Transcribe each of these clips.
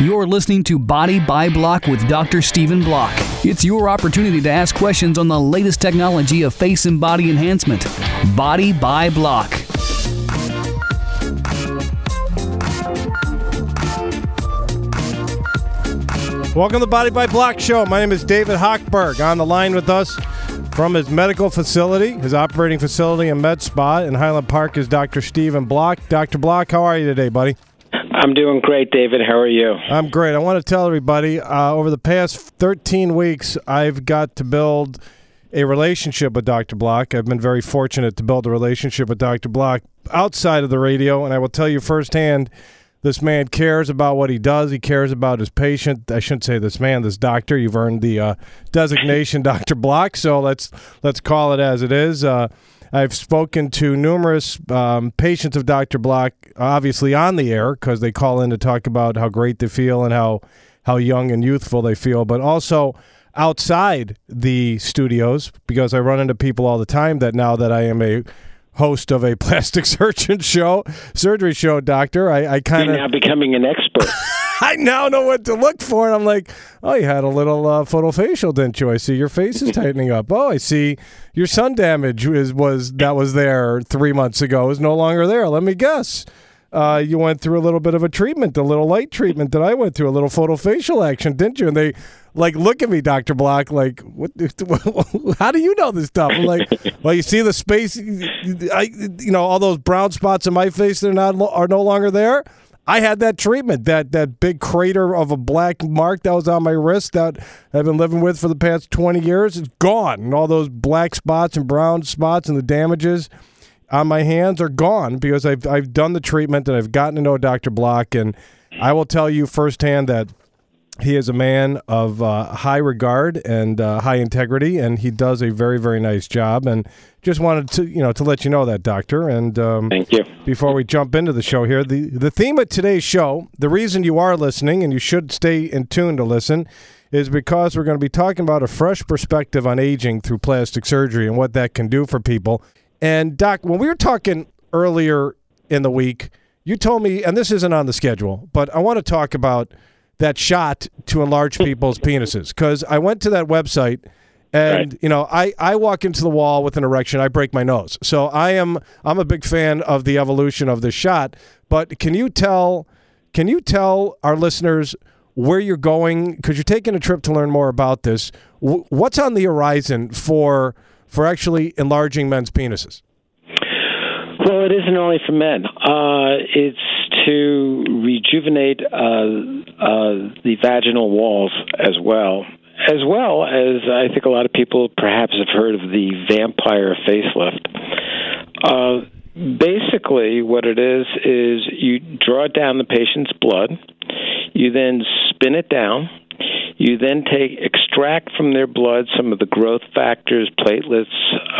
You're listening to Body by Block with Dr. Stephen Block. It's your opportunity to ask questions on the latest technology of face and body enhancement. Body by Block. Welcome to the Body by Block show. My name is David Hochberg. On the line with us from his medical facility, his operating facility and med spa in Highland Park is Dr. Stephen Block. Dr. Block, how are you today, buddy? I'm doing great, David. How are you? I'm great. I want to tell everybody, over the past 13 weeks, I've got to build a relationship with Dr. Block. I've been very fortunate to build a relationship with Dr. Block outside of the radio, and I will tell you firsthand, this man cares about what he does. He cares about his patient. I shouldn't say this man, this doctor. You've earned the designation Dr. Block, so let's call it as it is. I've spoken to numerous patients of Dr. Block, obviously on the air, because they call in to talk about how great they feel and how young and youthful they feel, but also outside the studios, because I run into people all the time that now that I am a host of a plastic surgery show, doctor, I kind of... You're now becoming an expert. I now know what to look for, and I'm like, oh, you had a little photofacial, didn't you? I see your face is tightening up. Oh, I see your sun damage was there 3 months ago is no longer there. Let me guess. You went through a little bit of a treatment, a little light treatment that I went through, a little photofacial action, didn't you? And they look at me, Dr. Block, like, what? How do you know this stuff? I'm like, well, you see the space, all those brown spots in my face are no longer there. I had that treatment, that big crater of a black mark that was on my wrist that I've been living with for the past 20 years. It's gone, and all those black spots and brown spots and the damages on my hands are gone because I've done the treatment and I've gotten to know Dr. Block, and I will tell you firsthand that he is a man of high regard and high integrity, and he does a very, very nice job. And just wanted to let you know that, doctor. And thank you. Before we jump into the show here, the theme of today's show, the reason you are listening, and you should stay in tune to listen, is because we're going to be talking about a fresh perspective on aging through plastic surgery and what that can do for people. And Doc, when we were talking earlier in the week, you told me, and this isn't on the schedule, but I want to talk about that shot to enlarge people's penises, because I went to that website and right. I walk into the wall with an erection, I break my nose. So I'm a big fan of the evolution of this shot, but can you tell our listeners where you're going, because you're taking a trip to learn more about this? What's on the horizon for actually enlarging men's penises? Well, it isn't only for men. It's to rejuvenate the vaginal walls as well as I think a lot of people perhaps have heard of the vampire facelift. Basically, what it is you draw down the patient's blood, you then spin it down, you then extract from their blood some of the growth factors, platelets,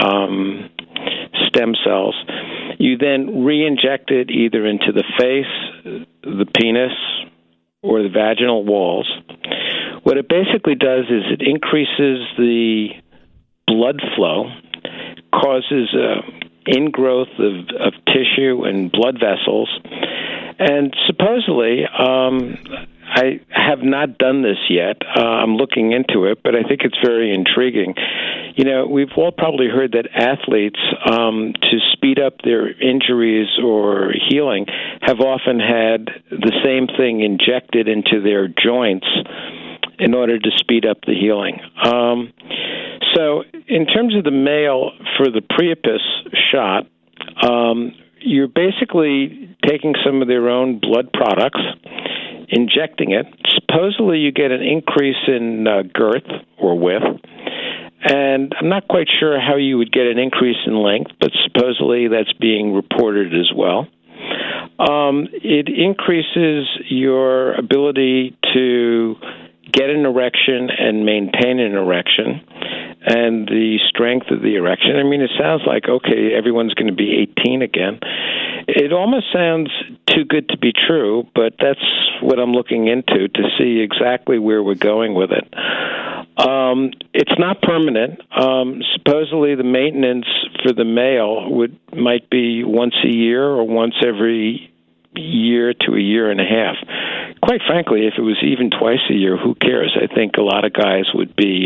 stem cells. You then re-inject it either into the face, the penis, or the vaginal walls. What it basically does is it increases the blood flow, causes ingrowth of tissue and blood vessels, and supposedly, I have not done this yet. I'm looking into it, but I think it's very intriguing. We've all probably heard that athletes, to speed up their injuries or healing, have often had the same thing injected into their joints in order to speed up the healing. So in terms of the male, for the Priapus shot, you're basically taking some of their own blood products, injecting it. Supposedly you get an increase in girth or width, and I'm not quite sure how you would get an increase in length, but supposedly that's being reported as well. It increases your ability to get an erection and maintain an erection, and the strength of the erection. I mean, it sounds like, okay, everyone's going to be 18 again. It almost sounds too good to be true, but that's what I'm looking into to see exactly where we're going with it. It's not permanent. Supposedly the maintenance for the male might be once a year or once every year to a year and a half. quite frankly, if it was even twice a year, who cares? I think a lot of guys would be,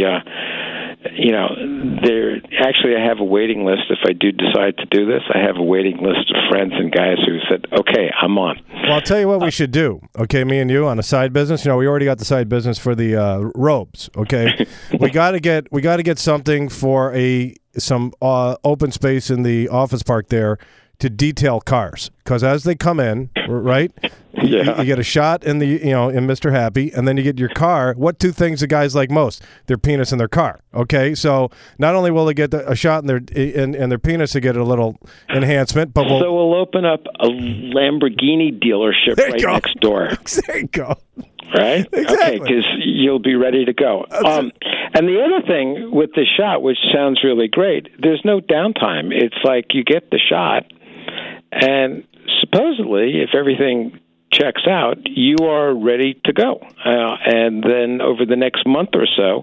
I have a waiting list. If I do decide to do this, I have a waiting list of friends and guys who said, okay, I'm on. Well, I'll tell you what we should do, okay, me and you on a side business. We already got the side business for the robes, okay? we got to get something for some open space in the office park there to detail cars, because as they come in, right? Yeah. You get a shot in the in Mr. Happy, and then you get your car. What two things the guys like most? Their penis in their car. Okay, so not only will they get a shot in their penis to get a little enhancement, but we'll open up a Lamborghini dealership right next door. There you go. Right? Exactly. Okay, because you'll be ready to go. And the other thing with the shot, which sounds really great, there's no downtime. It's like you get the shot, and supposedly, if everything checks out, you are ready to go. And then over the next month or so,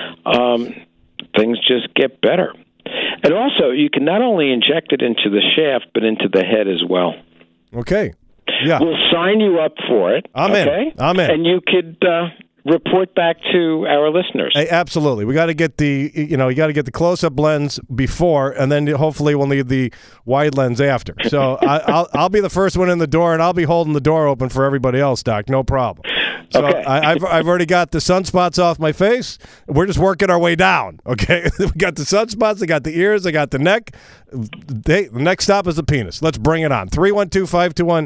things just get better. And also, you can not only inject it into the shaft, but into the head as well. Okay. Yeah. We'll sign you up for it. I'm in. And you could report back to our listeners. Hey, absolutely. We got to get you got to get the close-up lens before, and then hopefully we'll need the wide lens after. So I'll be the first one in the door, and I'll be holding the door open for everybody else, Doc. No problem. So okay. I've already got the sunspots off my face. We're just working our way down. Okay, we got the sunspots. I got the ears. I got the neck. The next stop is the penis. Let's bring it on. 312-521-8600.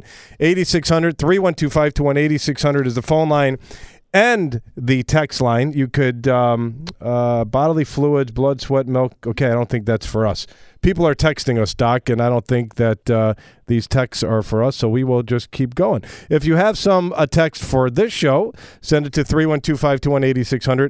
312-521-8600 is the phone line. And the text line, you could bodily fluids, blood, sweat, milk. Okay, I don't think that's for us. People are texting us, Doc, and I don't think that these texts are for us, so we will just keep going. If you have a text for this show, send it to 312-521-8600.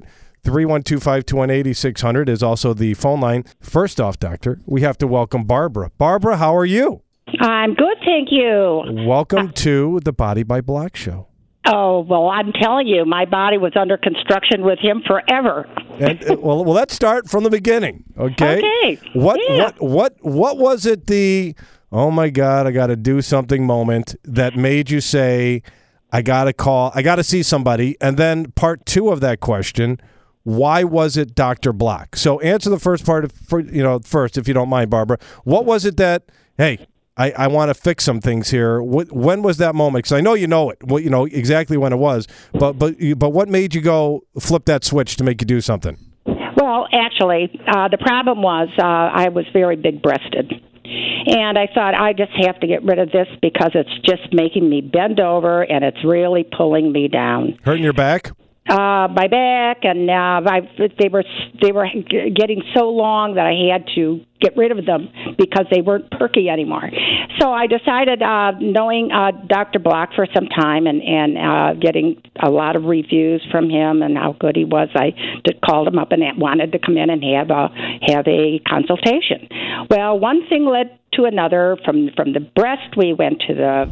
312-521-8600 is also the phone line. First off, Doctor, we have to welcome Barbara. Barbara, how are you? I'm good, thank you. Welcome to the Body by Block show. Oh, well, I'm telling you, my body was under construction with him forever. And well, let's start from the beginning, okay? Okay. What was it, oh my God, I got to do something moment that made you say, I got to see somebody? And then part two of that question, why was it Dr. Block? So answer the first part first, if you don't mind, Barbara. What was it that, hey, I want to fix some things here. When was that moment? Because I know you know it. Well, you know exactly when it was. But what made you go flip that switch to make you do something? Well, actually, the problem was I was very big-breasted. And I thought, I just have to get rid of this because it's just making me bend over and it's really pulling me down. Hurting your back? My back, and they were getting so long that I had to get rid of them because they weren't perky anymore. So I decided, knowing Dr. Block for some time and getting a lot of reviews from him and how good he was, I called him up and wanted to come in and have a consultation. Well, one thing led to another. From the breast, we went to the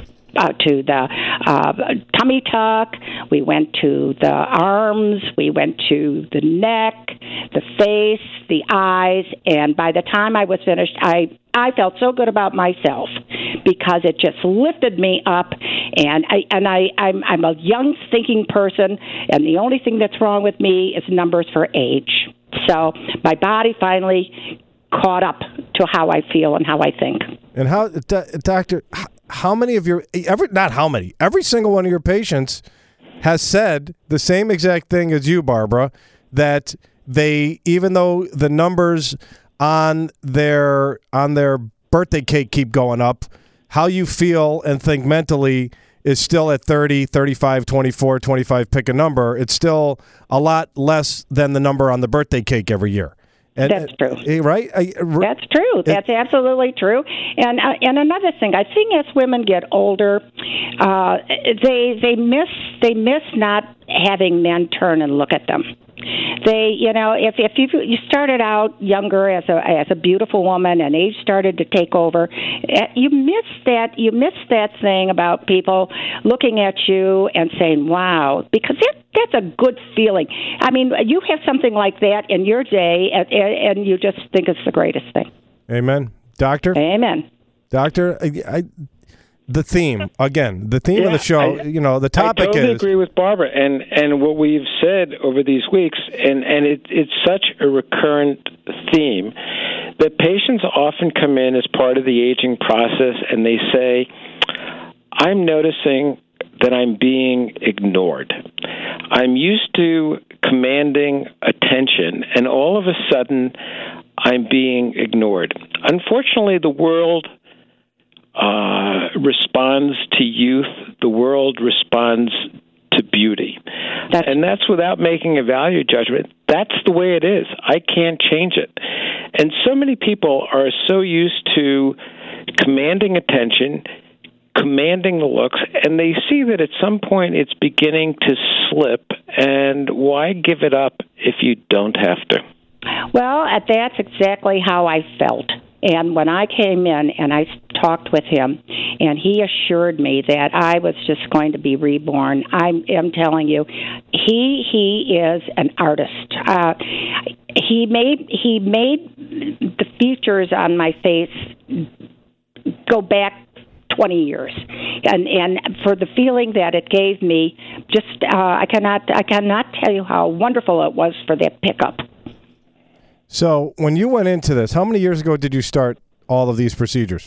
tummy tuck, we went to the arms, we went to the neck, the face, the eyes, and by the time I was finished, I felt so good about myself because it just lifted me up, and I'm a young thinking person, and the only thing that's wrong with me is numbers for age. So my body finally caught up to how I feel and how I think. And how, Doctor, how many of every single one of your patients has said the same exact thing as you, Barbara, that even though the numbers on their birthday cake keep going up, how you feel and think mentally is still at 30, 35, 24, 25, pick a number. It's still a lot less than the number on the birthday cake every year. That's true. Right? That's true. That's absolutely true. And another thing, I think as women get older, they miss not having men turn and look at them. They, if you started out younger as a beautiful woman and age started to take over, you miss that thing about people looking at you and saying, wow, because that's a good feeling. I mean, you have something like that in your day, and you just think it's the greatest thing. Amen. Doctor? Amen. Doctor, the theme again. The theme of the show. The topic I totally is. agree with Barbara, and what we've said over these weeks, and it's such a recurrent theme that patients often come in as part of the aging process, and they say, "I'm noticing that I'm being ignored. I'm used to commanding attention, and all of a sudden, I'm being ignored." Unfortunately, the world responds to youth. The world responds to beauty. And that's without making a value judgment. That's the way it is. I can't change it. And so many people are so used to commanding attention, commanding the looks, and they see that at some point it's beginning to slip, and why give it up if you don't have to? Well, that's exactly how I felt. And when I came in and I talked with him, and he assured me that I was just going to be reborn, I am telling you, he is an artist. He made the features on my face go back 20 years, and for the feeling that it gave me, just I cannot tell you how wonderful it was for that pickup. So when you went into this, how many years ago did you start all of these procedures?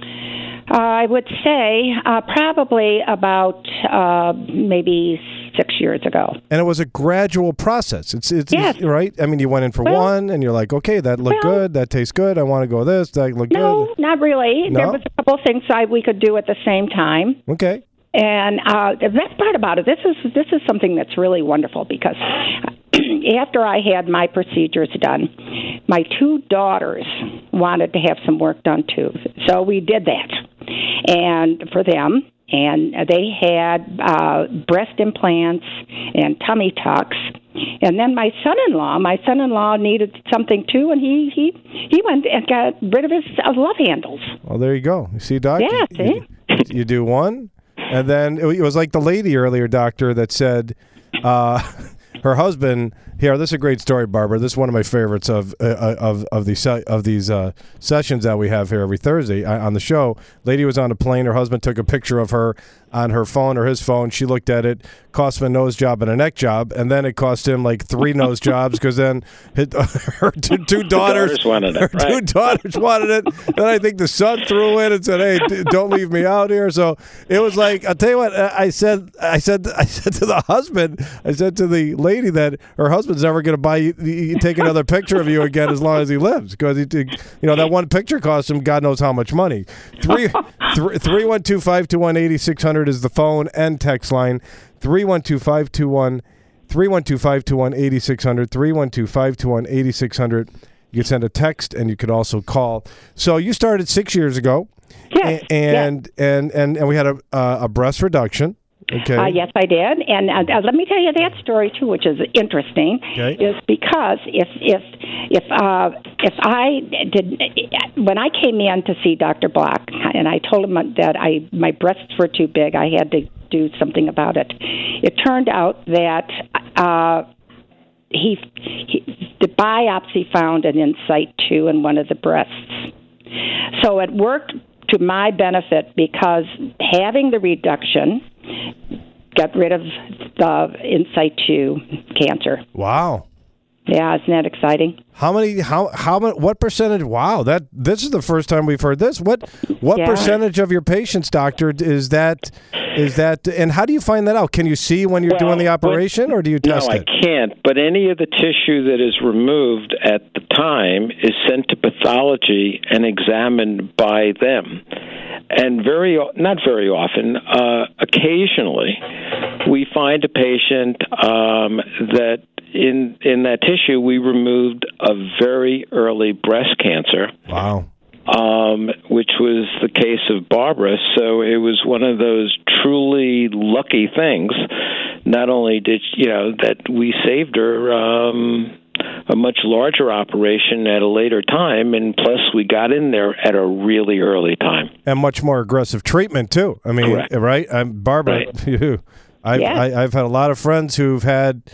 I would say probably about maybe 6 years ago. And it was a gradual process. It's yes. Right? I mean, you went in for one, and you're like, okay, that looked good, that tastes good, I want to go this, that looked good. No, not really. No? There was a couple of things we could do at the same time. Okay. And the best part about it, this is something that's really wonderful, because after I had my procedures done, my 2 daughters wanted to have some work done too. So we did that, and for them, and they had breast implants and tummy tucks. And then my son-in-law needed something too, and he went and got rid of his love handles. Well, there you go. You see, Doc? Yeah, see? You do one, and then it was like the lady earlier, Doctor, that said her husband. Here, this is a great story, Barbara. This is one of my favorites of these sessions that we have here every Thursday on the show. Lady was on a plane. Her husband took a picture of her on her phone or his phone. She looked at it, cost him a nose job and a neck job, and then it cost him like 3 nose jobs, because then her two daughters wanted it. Two daughters wanted it. Then I think the son threw in and said, "Hey, don't leave me out here." So it was like, I'll tell you what. I said to the husband, I said to the lady that her husband's never going to buy you take another picture of you again as long as he lives, because that one picture cost him God knows how much money. 312-521-8600 is the phone and text line. 312-521-8600. 312-521-8600. You can send a text, and you could also call. So you started 6 years ago. Yes. And we had a breast reduction. Okay. Yes, I did, and let me tell you that story too, which is interesting. Okay. Is because if I did, when I came in to see Dr. Block, and I told him that my breasts were too big, I had to do something about it. It turned out that the biopsy found an Insight 2 in one of the breasts, so it worked to my benefit, because having the reduction got rid of the Insight 2 cancer. Wow. Yeah, isn't that exciting? How many? What percentage? Wow, this is the first time we've heard this. What percentage of your patients, doctor, is that? And how do you find that out? Can you see when you're doing the operation, or do you test it? No, I can't. But any of the tissue that is removed at the time is sent to pathology and examined by them. And not very often, occasionally, we find a patient that in that tissue we removed a very early breast cancer. Wow. Which was the case of Barbara. So it was one of those truly lucky things. Not only did that we saved her a much larger operation at a later time, and plus we got in there at a really early time. And much more aggressive treatment too. I mean, correct. Right? Barbara, right. I've had a lot of friends who've had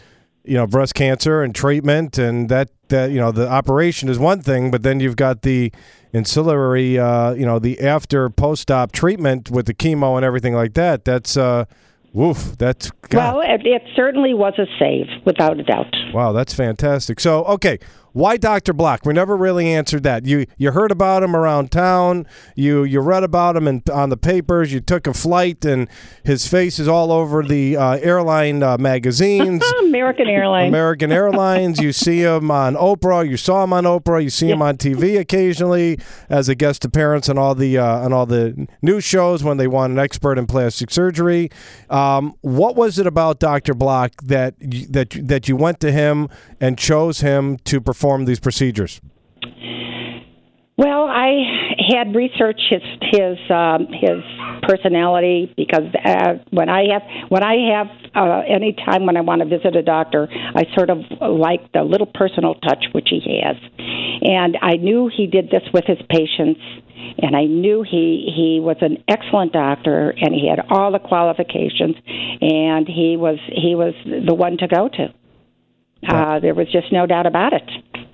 breast cancer and treatment, and that the operation is one thing, but then you've got the ancillary, the after post-op treatment with the chemo and everything like that. That's woof. That's God. Well, it certainly was a save, without a doubt. Wow, that's fantastic. So, okay, why Dr. Block? We never really answered that. You heard about him around town. You read about him on the papers. You took a flight, and his face is all over the airline magazines. American Airlines. American Airlines. You see him on Oprah. You saw him on Oprah. You see him on TV occasionally as a guest appearance on all the news shows when they want an expert in plastic surgery. What was it about Dr. Block that you went to him and chose him to perform these procedures? Well, I had researched his personality, because when I have any time when I want to visit a doctor, I sort of like the little personal touch which he has, and I knew he did this with his patients. And I knew he was an excellent doctor, and he had all the qualifications, and he was the one to go to. There was just no doubt about it.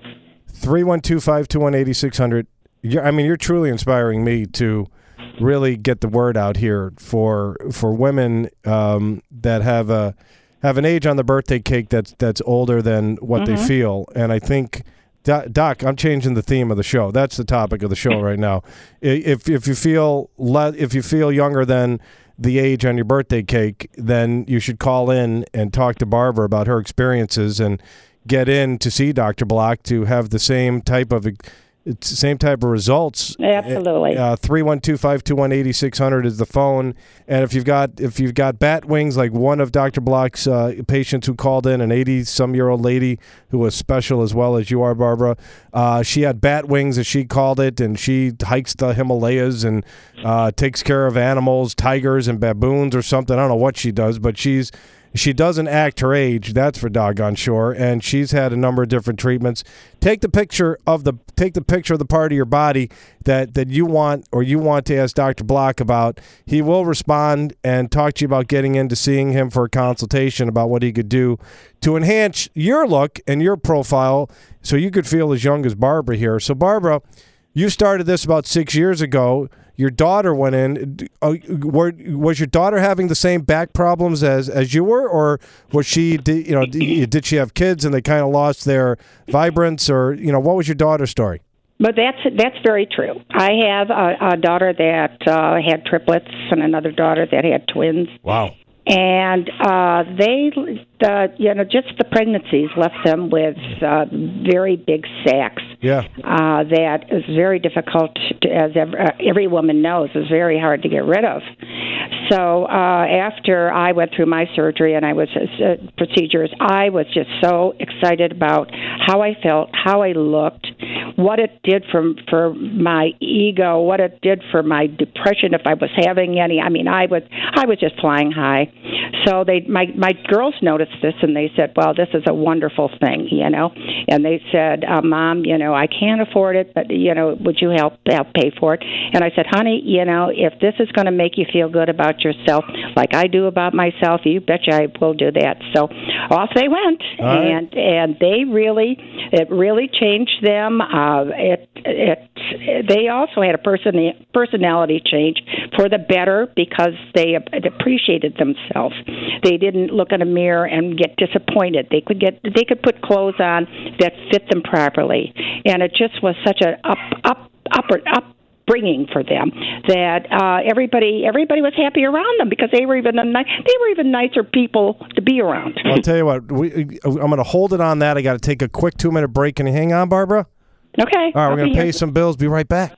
312-521-8600. You're truly inspiring me to really get the word out here for women that have an age on the birthday cake that's older than what they feel, and I think. Doc, I'm changing the theme of the show. That's the topic of the show right now. If you feel younger than the age on your birthday cake, then you should call in and talk to Barbara about her experiences and get in to see Dr. Block to have the same type of results. Absolutely. 312-521-8600 is the phone. And if you've got bat wings, like one of Dr. Block's patients who called in, an 80-some-year-old lady who was special as well as you are, Barbara, she had bat wings, as she called it, and she hikes the Himalayas and takes care of animals, tigers and baboons or something. I don't know what she does, but she doesn't act her age, that's for doggone sure, and she's had a number of different treatments. Take the picture of the part of your body that you want to ask Dr. Block about. He will respond and talk to you about getting in to seeing him for a consultation about what he could do to enhance your look and your profile so you could feel as young as Barbara here. So, Barbara, you started this about 6 years ago. Your daughter went in. Was your daughter having the same back problems as you were, or was she? Did she have kids and they kind of lost their vibrance, or what was your daughter's story? But that's very true. I have a daughter that had triplets and another daughter that had twins. Wow. And just the pregnancies left them with very big sacs. Yeah. That is very difficult, as every woman knows, is very hard to get rid of. So after I went through my surgery and I was procedures, I was just so excited about how I felt, how I looked, what it did for my ego, what it did for my depression if I was having any. I mean, I was just flying high. So my girls noticed this and they said, "Well, this is a wonderful thing, And they said, "Mom, I can't afford it, but would you help pay for it?" And I said, "Honey, if this is going to make you feel good about yourself, like I do about myself, you betcha I will do that." So off they went, and it really changed them. They also had a personality change for the better because they appreciated themselves. They didn't look in a mirror and get disappointed. They could put clothes on that fit them properly, and it just was such an upbringing for them that everybody was happy around them because they were even nicer people to be around. I'll tell you what, I'm going to hold it on that. I got to take a quick 2-minute break. Can you hang on, Barbara? Okay. All right, we're going to pay some bills. Be right back.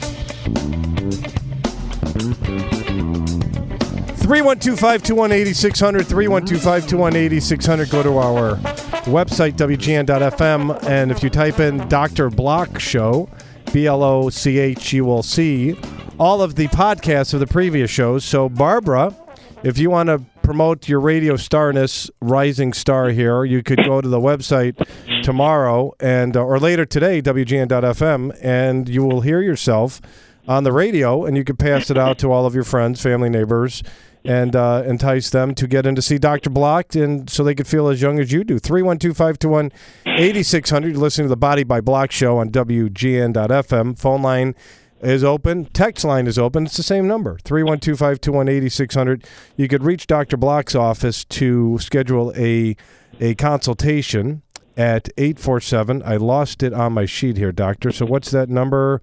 312-521-8600, 312-521-8600. Go to our website, WGN.FM, and if you type in Dr. Block Show, BLOCH, you will see all of the podcasts of the previous shows. So, Barbara, if you want to promote your radio starness, rising star here, you could go to the website tomorrow or later today, WGN.FM, and you will hear yourself on the radio, and you could pass it out to all of your friends, family, neighbors, and entice them to get in to see Dr. Block, and so they could feel as young as you do. 312-521-8600. You're listening to the Body by Block show on WGN.FM. Phone line is open. Text line is open. It's the same number, 312-521-8600. You could reach Dr. Block's office to schedule a consultation at 847. I lost it on my sheet here, Doctor. So what's that number?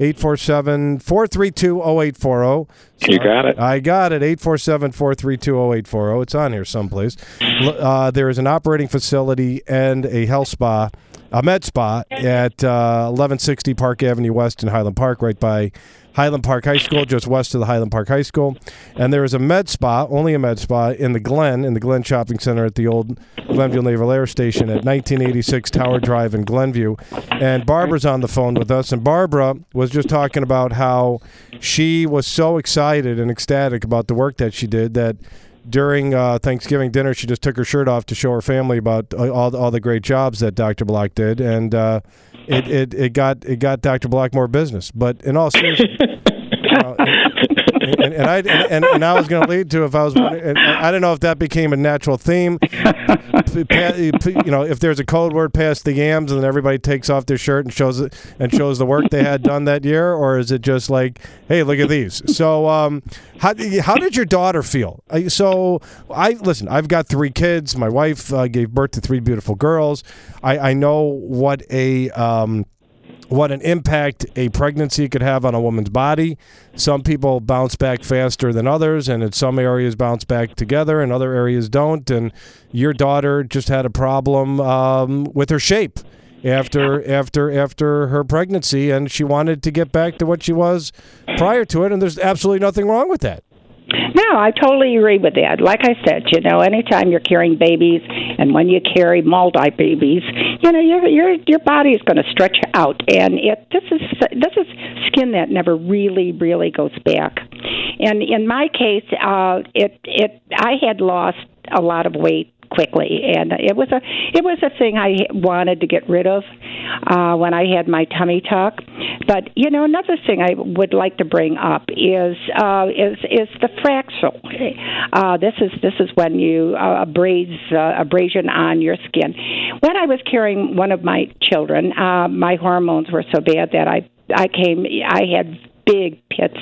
847-432-0840. You got it. I got it, 847-432-0840. It's on here someplace. There is an operating facility and a health spa, a med spa at 1160 Park Avenue West in Highland Park, right by Highland Park High School, just west of the Highland Park High School. And there is a med spa, only a med spa, in the Glen Shopping Center at the old Glenview Naval Air Station at 1986 Tower Drive in Glenview. And Barbara's on the phone with us, and Barbara was just talking about how she was so excited and ecstatic about the work that she did that during Thanksgiving dinner, she just took her shirt off to show her family about all the great jobs that Dr. Block did, and it got Dr. Block more business. But in all seriousness, and I was going to lead to, if I was wondering, I don't know if that became a natural theme. If there's a code word, pass the yams, and then everybody takes off their shirt and shows the work they had done that year, or is it just like, hey, look at these? So, how did your daughter feel? Listen, I've got 3 kids. My wife gave birth to 3 beautiful girls. I know what an impact a pregnancy could have on a woman's body. Some people bounce back faster than others, and in some areas bounce back together, and other areas don't. And your daughter just had a problem with her shape after her pregnancy, and she wanted to get back to what she was prior to it, and there's absolutely nothing wrong with that. No, I totally agree with that. Like I said, anytime you're carrying babies, and when you carry multi-babies, your body is going to stretch out, and this is skin that never really goes back. And in my case, I had lost a lot of weight quickly, and it was a thing I wanted to get rid of when I had my tummy tuck. But another thing I would like to bring up is the Fraxel. This is when you abrasion on your skin. When I was carrying one of my children, my hormones were so bad that I had big pits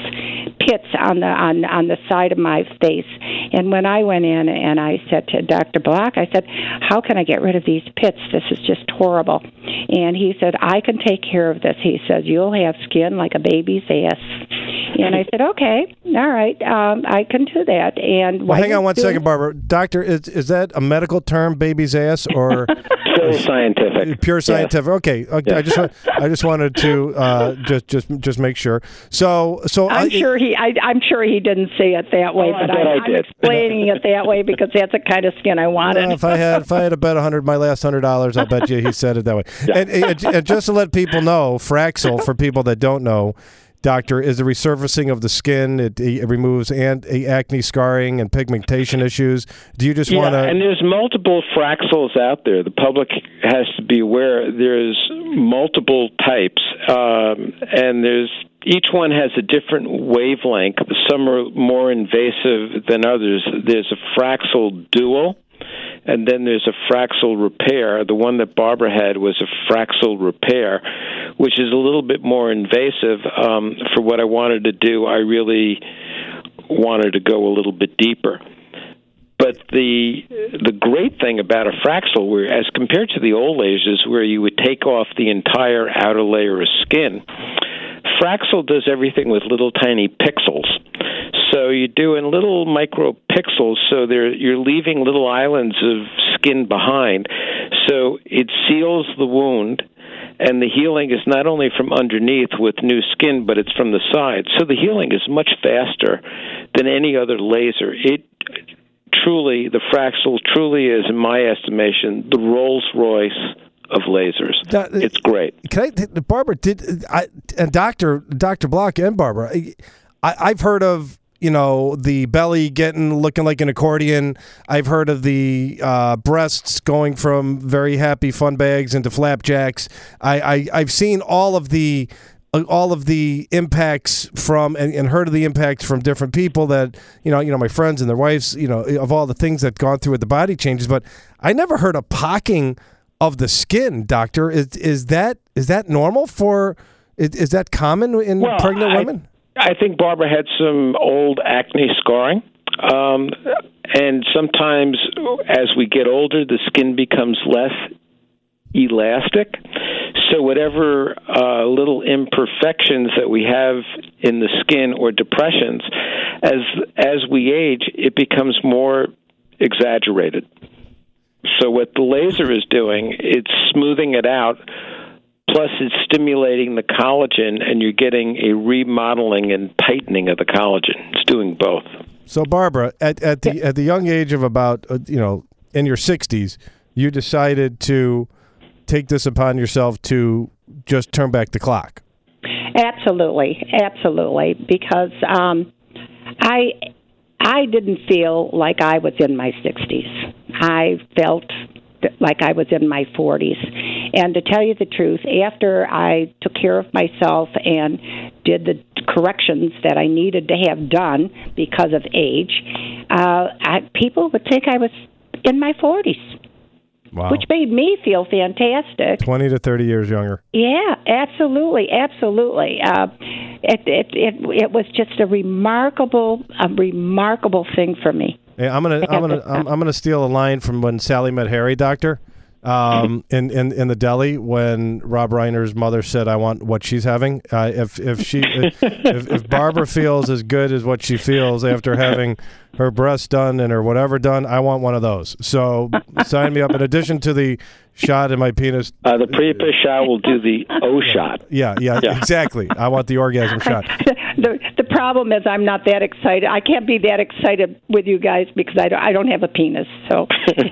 on the side of my face. And when I went in and I said to Dr. Block, I said, how can I get rid of these pits? This is just horrible. And he said, I can take care of this. He says, you'll have skin like a baby's ass. And I said, okay, all right, I can do that. And hang on one second, Barbara. Doctor, is that a medical term, baby's ass, or pure scientific? Pure scientific. Yeah. Okay. Yeah. I just wanted to just make sure. So I'm sure he didn't say it that way, but I'm explaining it that way because that's the kind of skin I wanted. If I had to bet my last $100, I'll bet you he said it that way. Yeah. And just to let people know, Fraxel, for people that don't know, Doctor, is the resurfacing of the skin. It removes acne, scarring, and pigmentation issues. Do you just want to? And there's multiple Fraxels out there. The public has to be aware. There's multiple types, and each one has a different wavelength. Some are more invasive than others. There's a Fraxel Dual, and then there's a Fraxel Repair. The one that Barbara had was a Fraxel Repair, which is a little bit more invasive. For what I wanted to do, I really wanted to go a little bit deeper. But the great thing about a Fraxel, where as compared to the old lasers where you would take off the entire outer layer of skin, Fraxel does everything with little tiny pixels. So you're doing little micro pixels, so you're leaving little islands of skin behind. So it seals the wound, and the healing is not only from underneath with new skin, but it's from the side. So the healing is much faster than any other laser. The Fraxel truly is, in my estimation, the Rolls-Royce of lasers. It's great. Barbara, and Dr. Block and Barbara, I've heard of the belly looking like an accordion. I've heard of the breasts going from very happy fun bags into flapjacks. I've seen all of the all of the impacts from and heard of the impacts from different people that my friends and their wives, of all the things that gone through with the body changes, but I never heard of pocking of the skin, doctor. Is that normal for? Is that common in pregnant women? I think Barbara had some old acne scarring. And sometimes as we get older, the skin becomes less elastic. So whatever little imperfections that we have in the skin or depressions, as we age, it becomes more exaggerated. So what the laser is doing, it's smoothing it out, plus it's stimulating the collagen, and you're getting a remodeling and tightening of the collagen. It's doing both. So, Barbara, at the young age of about, in your 60s, you decided to take this upon yourself to just turn back the clock. Absolutely, because I didn't feel like I was in my 60s. I felt like I was in my 40s. And to tell you the truth, after I took care of myself and did the corrections that I needed to have done because of age, people would think I was in my 40s. Wow. Which made me feel fantastic. 20 to 30 years younger. Yeah, absolutely. It was just a remarkable thing for me. Hey, I'm gonna steal a line from when Sally met Harry, doctor, in the deli when Rob Reiner's mother said, "I want what she's having." If Barbara feels as good as what she feels after having her breasts done and her whatever done, I want one of those. So sign me up. In addition to the shot in my penis, the Priapus shot will do the O shot. Yeah, exactly. I want the orgasm shot. The problem is I'm not that excited. I can't be that excited with you guys because I don't have a penis. So.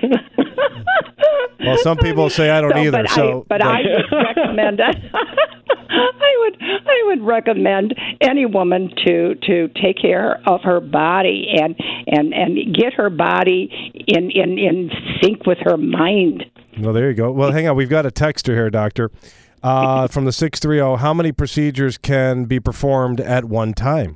Well, some people say I don't either. But I would recommend. I would recommend any woman to take care of her body and get her body in sync with her mind. Well, there you go. Well, hang on. We've got a texter here, doctor. From the 630, how many procedures can be performed at one time?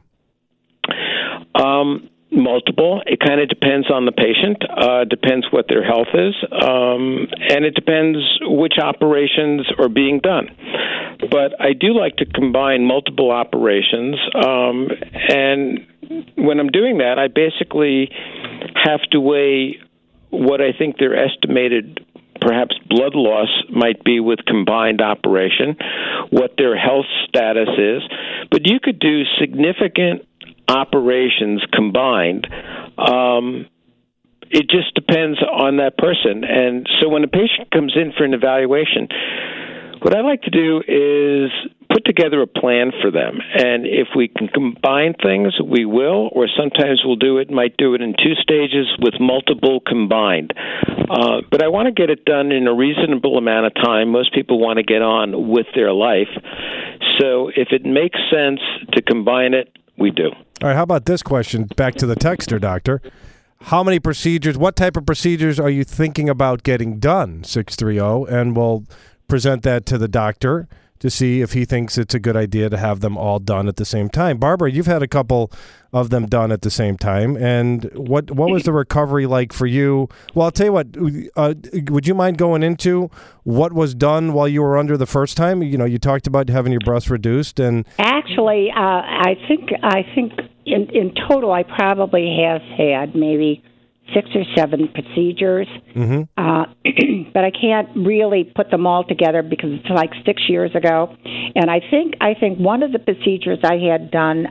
Multiple. It kind of depends on the patient, depends what their health is, and it depends which operations are being done. But I do like to combine multiple operations, and when I'm doing that, I basically have to weigh what I think their estimated perhaps blood loss might be with combined operation, what their health status is. But you could do significant operations combined. It just depends on that person. And so when a patient comes in for an evaluation, what I like to do is put together a plan for them. And if we can combine things, we will, or sometimes might do it in two stages with multiple combined. But I want to get it done in a reasonable amount of time. Most people want to get on with their life. So if it makes sense to combine it, we do. All right, how about this question? Back to the texter, doctor. How many procedures, what type of procedures are you thinking about getting done, 630? And we'll present that to the doctor to see if he thinks it's a good idea to have them all done at the same time. Barbara, you've had a couple of them done at the same time. And what was the recovery like for you? Well, I'll tell you what, would you mind going into what was done while you were under the first time? You talked about having your breasts reduced. And actually, I think in total I probably have had maybe 6 or 7 procedures, but I can't really put them all together because it's like 6 years ago. And I think one of the procedures I had done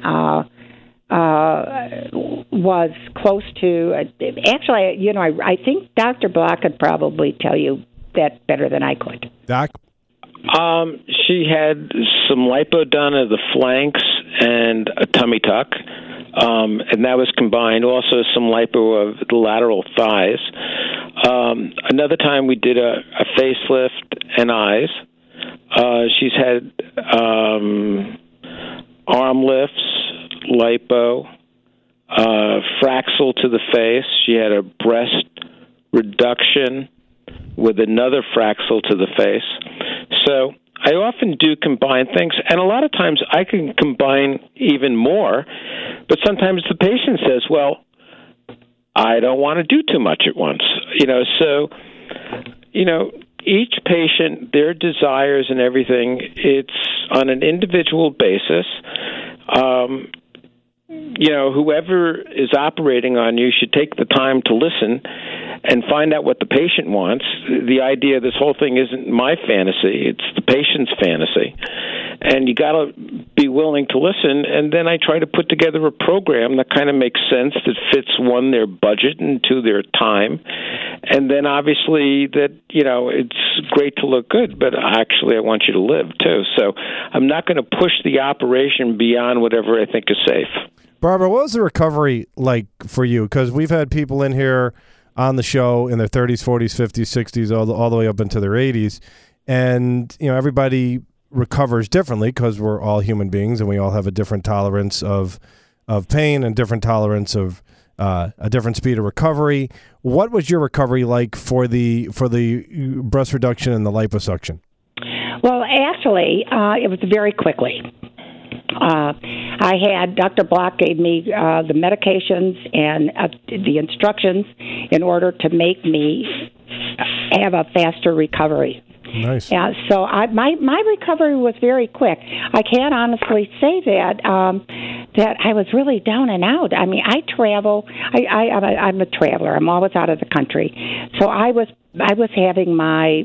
was close to. Actually, I think Dr. Block could probably tell you that better than I could. Doc. She had some lipo done of the flanks and a tummy tuck. And that was combined. Also, some lipo of the lateral thighs. Another time we did a facelift and eyes. She's had arm lifts, lipo, Fraxel to the face. She had a breast reduction with another Fraxel to the face. So I often do combine things, and a lot of times I can combine even more, but sometimes the patient says, well, I don't want to do too much at once. So each patient, their desires and everything, it's on an individual basis. Whoever is operating on you should take the time to listen and find out what the patient wants. The idea of this whole thing isn't my fantasy, it's the patient's fantasy. And you got to be willing to listen, and then I try to put together a program that kind of makes sense, that fits, one, their budget, and two, their time. And then obviously that, it's great to look good, but actually I want you to live too. So I'm not going to push the operation beyond whatever I think is safe. Barbara, what was the recovery like for you? Because we've had people in here on the show in their 30s, 40s, 50s, 60s, all the way up into their 80s. And, everybody recovers differently because we're all human beings and we all have a different tolerance of pain and different tolerance of a different speed of recovery. What was your recovery like for the breast reduction and the liposuction? Well, actually, it was very quickly. Dr. Block gave me the medications and the instructions in order to make me have a faster recovery. Nice. So my recovery was very quick. I can't honestly say that I was really down and out. I mean, I travel. I'm a traveler. I'm always out of the country. So I was having my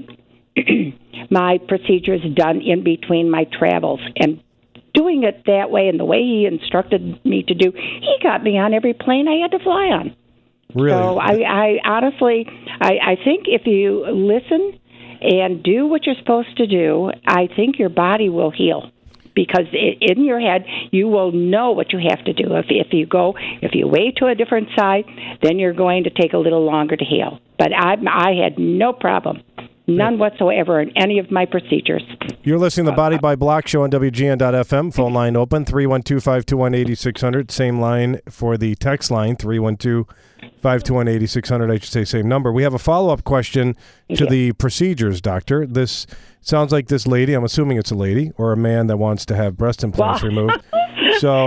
my procedures done in between my travels, and doing it that way and the way he instructed me to do, he got me on every plane I had to fly on. Really? So I honestly, I think if you listen and do what you're supposed to do, I think your body will heal. Because in your head, you will know what you have to do. If you wait to a different side, then you're going to take a little longer to heal. But I had no problem. None whatsoever in any of my procedures. You're listening to the Body by Block show on WGN.FM. Phone line open, 312-521-8600. Same line for the text line, 312-521-8600. I should say same number. We have a follow-up question to the procedures, doctor. This sounds like this lady, I'm assuming it's a lady, or a man that wants to have breast implants removed. So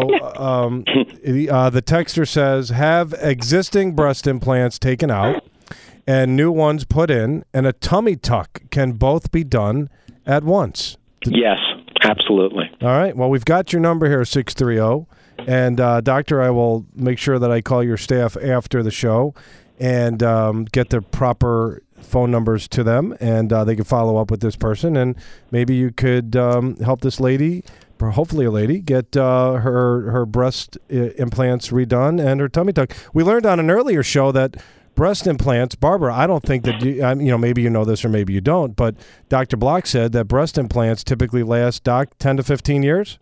the texter says, have existing breast implants taken out and new ones put in, and a tummy tuck can both be done at once. Yes, absolutely. All right. Well, we've got your number here, 630. And, doctor, I will make sure that I call your staff after the show and get the proper phone numbers to them, and they can follow up with this person. And maybe you could help this lady, hopefully a lady, get her breast implants redone and her tummy tuck. We learned on an earlier show that breast implants, Barbara, I don't think that, maybe you know this or maybe you don't, but Dr. Block said that breast implants typically last, Doc, 10 to 15 years?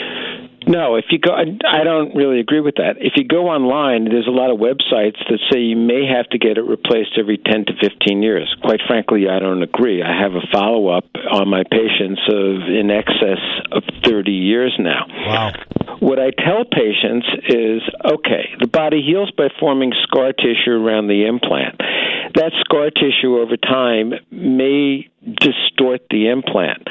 No, if you go, I don't really agree with that. If you go online, there's a lot of websites that say you may have to get it replaced every 10 to 15 years. Quite frankly, I don't agree. I have a follow-up on my patients of in excess of 30 years now. Wow. What I tell patients is, okay, the body heals by forming scar tissue around the implant. That scar tissue over time may distort the implant.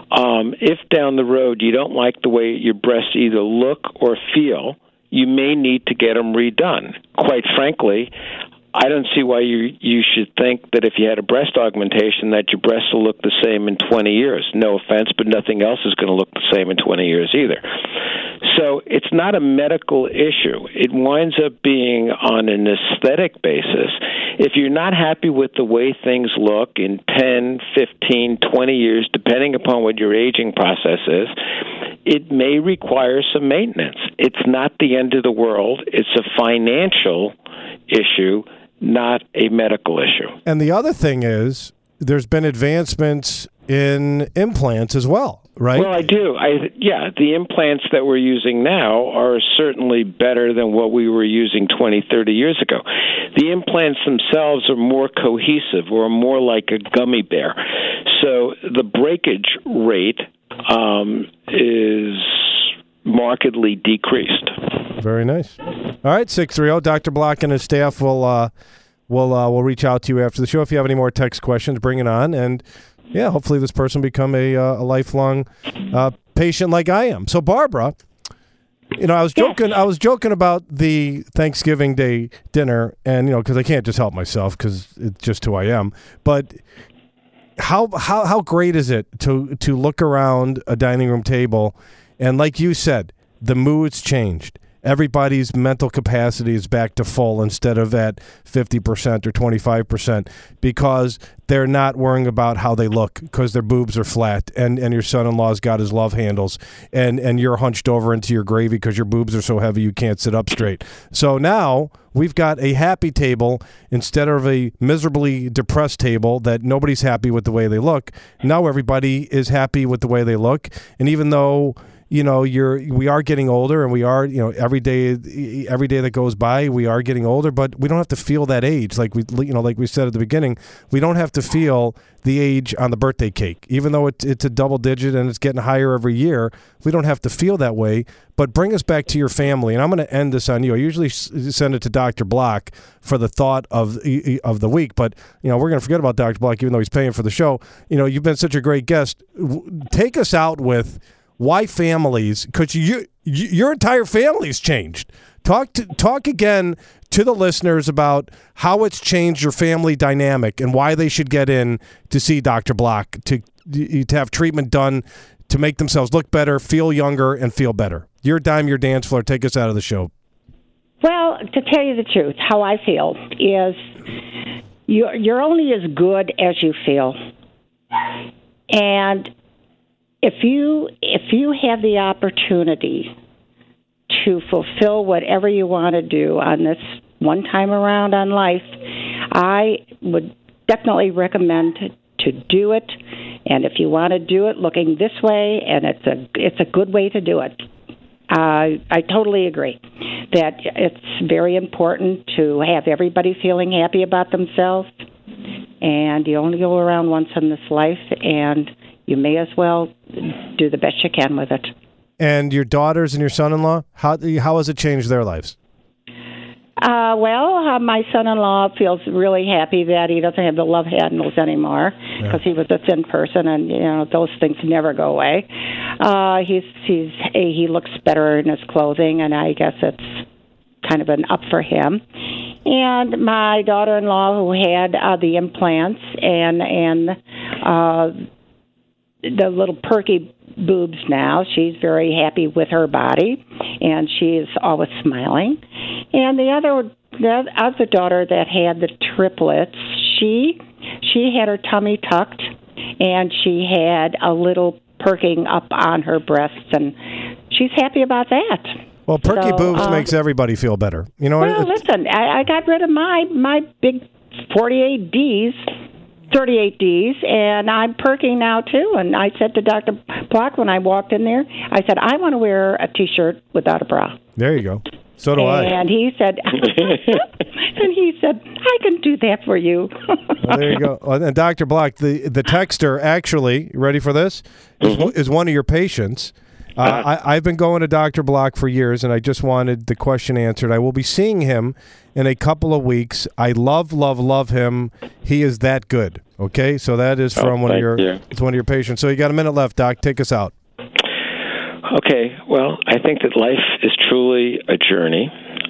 If down the road you don't like the way your breasts either look or feel, you may need to get them redone. Quite frankly, I don't see why you should think that if you had a breast augmentation that your breasts will look the same in 20 years. No offense, but nothing else is going to look the same in 20 years either. So it's not a medical issue. It winds up being on an aesthetic basis. If you're not happy with the way things look in 10, 15, 20 years, depending upon what your aging process is, it may require some maintenance. It's not the end of the world. It's a financial issue, not a medical issue. And the other thing is, there's been advancements in implants as well, right? Well, I do. The implants that we're using now are certainly better than what we were using 20, 30 years ago. The implants themselves are more cohesive or more like a gummy bear. So the breakage rate is markedly decreased. Very nice. All right, 630. Dr. Block and his staff will reach out to you after the show. If you have any more text questions, bring it on. And yeah, hopefully this person become a lifelong patient like I am. So Barbara, I was joking. Yes. I was joking about the Thanksgiving Day dinner, and because I can't just help myself because it's just who I am. But how great is it to look around a dining room table, and like you said, the mood's changed. Everybody's mental capacity is back to full instead of at 50% or 25% because they're not worrying about how they look because their boobs are flat and your son-in-law's got his love handles and you're hunched over into your gravy because your boobs are so heavy you can't sit up straight. So now we've got a happy table instead of a miserably depressed table that nobody's happy with the way they look. Now everybody is happy with the way they look. And even though we are getting older, and we are, every day that goes by, we are getting older, but we don't have to feel that age. Like we said at the beginning, we don't have to feel the age on the birthday cake, even though it's a double digit and it's getting higher every year. We don't have to feel that way. But bring us back to your family, and I'm going to end this on you. I usually send it to Dr. Block for the thought of the week, but we're going to forget about Dr. Block, even though he's paying for the show. You've been such a great guest. Take us out with why families, because your entire family's changed. Talk again to the listeners about how it's changed your family dynamic and why they should get in to see Dr. Block to have treatment done to make themselves look better, feel younger, and feel better. Your dime, your dance floor. Take us out of the show. Well, to tell you the truth, how I feel is you're only as good as you feel, and if you have the opportunity to fulfill whatever you want to do on this one time around on life, I would definitely recommend to do it. And if you want to do it looking this way, and it's a good way to do it. I totally agree that it's very important to have everybody feeling happy about themselves. And you only go around once in this life, and you may as well do the best you can with it. And your daughters and your son-in-law, how has it changed their lives? My son-in-law feels really happy that he doesn't have the love handles anymore because he was a thin person, and those things never go away. He looks better in his clothing, and I guess it's kind of an up for him. And my daughter-in-law, who had the implants and the little perky boobs now, she's very happy with her body, and she is always smiling. And the other daughter that had the triplets, she had her tummy tucked, and she had a little perking up on her breasts, and she's happy about that. Well, perky boobs makes everybody feel better. Well, listen, I got rid of my big 38 Ds, and I'm perking now, too. And I said to Dr. Block when I walked in there, I said, I want to wear a T-shirt without a bra. There you go. So do I. And he said, I can do that for you. Well, there you go. And Dr. Block, the texter, actually, ready for this, is one of your patients. I've been going to Dr. Block for years, and I just wanted the question answered. I will be seeing him in a couple of weeks. I love him. He is that good. Okay, so that is from one of your patients. So you got a minute left, Doc. Take us out. Okay. Well, I think that life is truly a journey,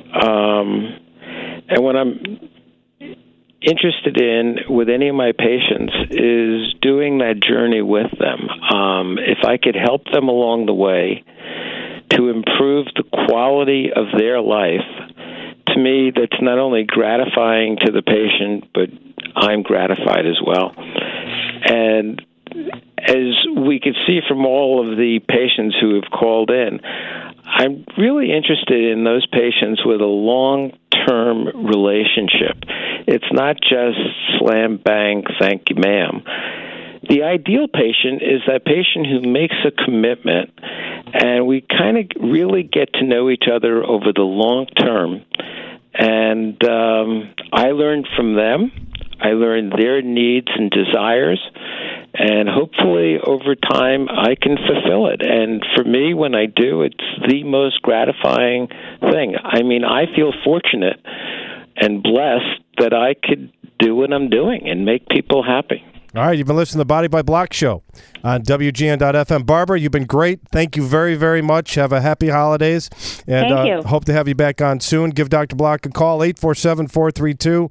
and what I'm interested in with any of my patients is doing that journey with them. If I could help them along the way to improve the quality of their life, to me, that's not only gratifying to the patient, but I'm gratified as well. And as we could see from all of the patients who have called in, I'm really interested in those patients with a long-term relationship. It's not just slam, bang, thank you, ma'am. The ideal patient is that patient who makes a commitment, and we kind of really get to know each other over the long term. And I learned from them. I learned their needs and desires, and hopefully over time I can fulfill it. And for me, when I do, it's the most gratifying thing. I mean, I feel fortunate and blessed that I could do what I'm doing and make people happy. All right, you've been listening to the Body by Block show on WGN.FM. Barbara, you've been great. Thank you very, very much. Have a happy holidays. And Thank you. Hope to have you back on soon. Give Dr. Block a call, 847-432-0840,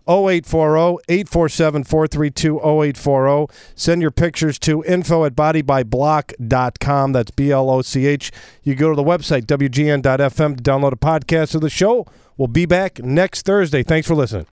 847-432-0840. Send your pictures to info@bodybyblock.com. That's BLOCH. You go to the website, WGN.FM, to download a podcast of the show. We'll be back next Thursday. Thanks for listening.